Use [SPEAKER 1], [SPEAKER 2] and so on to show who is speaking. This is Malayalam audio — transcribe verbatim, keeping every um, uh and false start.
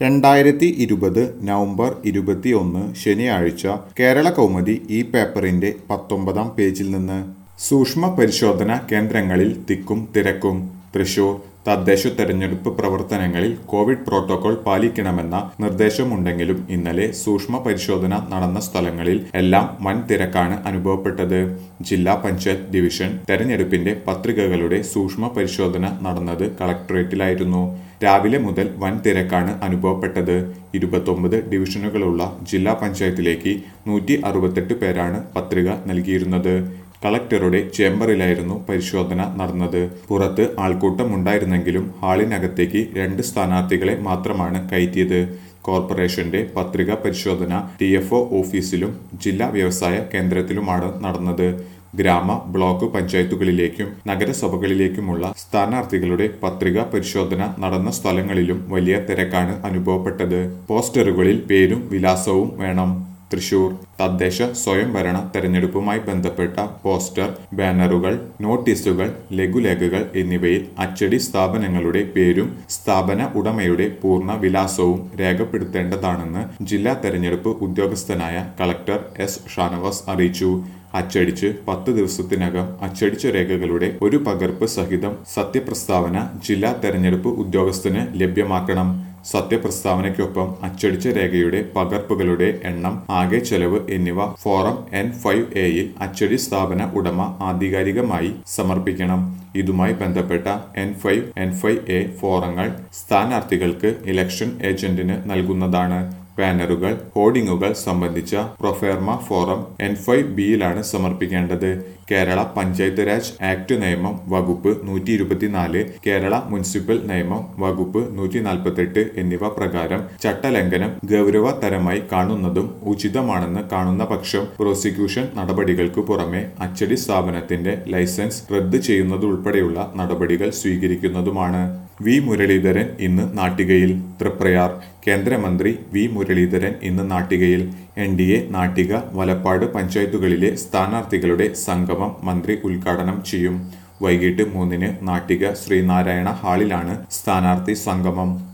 [SPEAKER 1] രണ്ടായിരത്തി ഇരുപത് നവംബർ ഇരുപത്തിയൊന്ന് ശനിയാഴ്ച കേരള കൗമുദി ഈ പേപ്പറിന്റെ പത്തൊമ്പതാം പേജിൽ നിന്ന് സൂക്ഷ്മ പരിശോധന കേന്ദ്രങ്ങളിൽ തിക്കും തിരക്കും. തൃശൂർ തദ്ദേശ തെരഞ്ഞെടുപ്പ് പ്രവർത്തനങ്ങളിൽ കോവിഡ് പ്രോട്ടോകോൾ പാലിക്കണമെന്ന നിർദ്ദേശമുണ്ടെങ്കിലും ഇന്നലെ സൂക്ഷ്മ പരിശോധന നടന്ന സ്ഥലങ്ങളിൽ എല്ലാം വൻ തിരക്കാണ് അനുഭവപ്പെട്ടത്. ജില്ലാ പഞ്ചായത്ത് ഡിവിഷൻ തെരഞ്ഞെടുപ്പിന്റെ പത്രികകളുടെ സൂക്ഷ്മ പരിശോധന നടന്നത് കളക്ടറേറ്റിലായിരുന്നു. രാവിലെ മുതൽ വൻ തിരക്കാണ് അനുഭവപ്പെട്ടത്. ഇരുപത്തൊമ്പത് ഡിവിഷനുകളുള്ള ജില്ലാ പഞ്ചായത്തിലേക്ക് നൂറ്റി അറുപത്തെട്ട് പേരാണ് പത്രിക നൽകിയിരുന്നത്. കളക്ടറുടെ ചേംബറിലായിരുന്നു പരിശോധന നടന്നത്. പുറത്ത് ആൾക്കൂട്ടമുണ്ടായിരുന്നെങ്കിലും ഹാളിനകത്തേക്ക് രണ്ട് സ്ഥാനാർത്ഥികളെ മാത്രമാണ് കയറ്റിയത്. കോർപ്പറേഷന്റെ പത്രിക പരിശോധന ടി എഫ് ഒ ഓഫീസിലും ജില്ലാ വ്യവസായ കേന്ദ്രത്തിലുമാണ് നടന്നത്. ഗ്രാമ ബ്ലോക്ക് പഞ്ചായത്തുകളിലേക്കും നഗരസഭകളിലേക്കുമുള്ള സ്ഥാനാർത്ഥികളുടെ പത്രിക പരിശോധന നടന്ന സ്ഥലങ്ങളിലും വലിയ തിരക്കാണ് അനുഭവപ്പെട്ടത്. പോസ്റ്ററുകളിൽ പേരും വിലാസവും വേണം. തൃശൂർ തദ്ദേശ സ്വയംഭരണ തെരഞ്ഞെടുപ്പുമായി ബന്ധപ്പെട്ട പോസ്റ്റർ, ബാനറുകൾ, നോട്ടീസുകൾ, ലഘുലേഖകൾ എന്നിവയിൽ അച്ചടി സ്ഥാപനങ്ങളുടെ പേരും സ്ഥാപന ഉടമയുടെ പൂർണ്ണ വിലാസവും രേഖപ്പെടുത്തേണ്ടതാണെന്ന് ജില്ലാ തെരഞ്ഞെടുപ്പ് ഉദ്യോഗസ്ഥനായ കളക്ടർ എസ് ഷാനവാസ് അറിയിച്ചു. അച്ചടിച്ച് പത്ത് ദിവസത്തിനകം അച്ചടിച്ച രേഖകളുടെ ഒരു പകർപ്പ് സഹിതം സത്യപ്രസ്താവന ജില്ലാ തെരഞ്ഞെടുപ്പ് ഉദ്യോഗസ്ഥന് ലഭ്യമാക്കണം. സത്യപ്രസ്താവനയ്ക്കൊപ്പം അച്ചടിച്ച രേഖയുടെ പകർപ്പുകളുടെ എണ്ണം, ആകെ ചെലവ് എന്നിവ ഫോറം എൻ ഫൈവ് എയിൽ അച്ചടി സ്ഥാപന ഉടമ ആധികാരികമായി സമർപ്പിക്കണം. ഇതുമായി ബന്ധപ്പെട്ട N five N five A ഫോറങ്ങൾ സ്ഥാനാർത്ഥികൾക്ക് ഇലക്ഷൻ ഏജന്റിന് നൽകുന്നതാണ്. ബാനറുകൾ, ഹോർഡിങ്ങുകൾ സംബന്ധിച്ച പ്രൊഫേർമ ഫോറം എൻ ഫൈവ് ബിയിലാണ് സമർപ്പിക്കേണ്ടത്. കേരള പഞ്ചായത്ത് രാജ് ആക്ട് നിയമം വകുപ്പ് നൂറ്റി ഇരുപത്തിനാല്, കേരള മുനിസിപ്പൽ നിയമം വകുപ്പ് നൂറ്റി നാൽപ്പത്തെട്ട് എന്നിവ പ്രകാരം ചട്ടലംഘനം ഗൗരവതരമായി കാണുന്നതും ഉചിതമാണെന്ന് കാണുന്ന പക്ഷം പ്രോസിക്യൂഷൻ നടപടികൾക്ക് പുറമെ അച്ചടി സ്ഥാപനത്തിന്റെ ലൈസൻസ് റദ്ദ് ചെയ്യുന്നതുൾപ്പെടെയുള്ള നടപടികൾ സ്വീകരിക്കുന്നതുമാണ്. വി മുരളീധരൻ ഇന്ന് നാട്ടികയിൽ. തൃപ്രയാർ കേന്ദ്രമന്ത്രി വി മുരളീധരൻ ഇന്ന് നാട്ടികയിൽ. N D A Nattika, Valappad പഞ്ചായത്തുകളിലെ സ്ഥാനാർത്ഥികളുടെ സംഗമം മന്ത്രി ഉദ്ഘാടനം ചെയ്യും. വൈകിട്ട് മൂന്നിന് നാട്ടിക ശ്രീനാരായണ ഹാളിലാണ് സ്ഥാനാർത്ഥി സംഗമം.